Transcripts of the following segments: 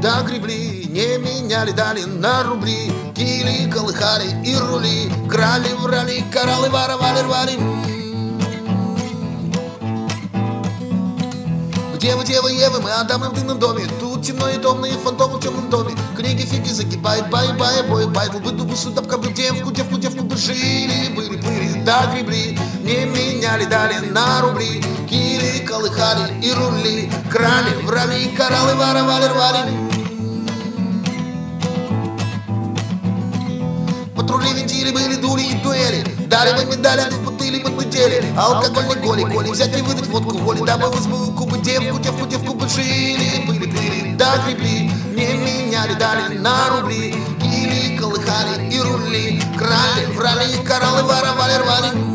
да гребли, не меняли, дали на рубли, кили, колыхали и рули, крали, врали, кораллы воровали, рвали. Где вы, Евы, мы Адамы в дымном доме. Тут темно и томно, и фантомы в темном доме. Книги, фиги загибает, бай-бай, бой, дубы, дубы, судапка, бы девку бы жили, были, плыли, да гребли, не меняли, дали на рубли, кили, колыхали и рули, крали, врали, кораллы воровали, рвали. Патрули, вентили, были дули и дуэли, дали мы медали, в бутыли мы дели, алкогольный голи, взять и выдать водку воли, дабы в избу кубы, девку бы жили, были, плыли, да гребли, не меняли, дали на рубли, кили, колыхали и рули, крали, врали, кораллы воровали, рвали.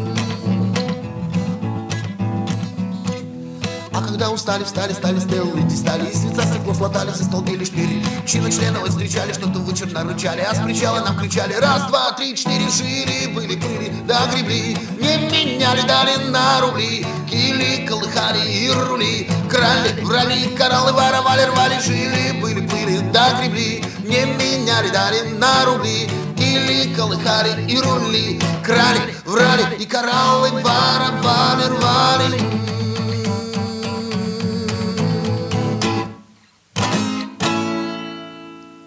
А когда устали, встали, стеллы, стали, из лица стекло слотались и столбили шпили. Чины членов встречали, что-то вычурно рычали, а с причала нам кричали: раз, два, три, четыре, шире, были, плыли, да гребли, не меняли, дали на рубли, кили, колыхали и рули, крали, врали, кораллы воровали, рвали, жили, были, плыли, да гребли, не меняли, дали на рубли, кили, колыхали и рули, крали, врали и кораллы воровали, рвали.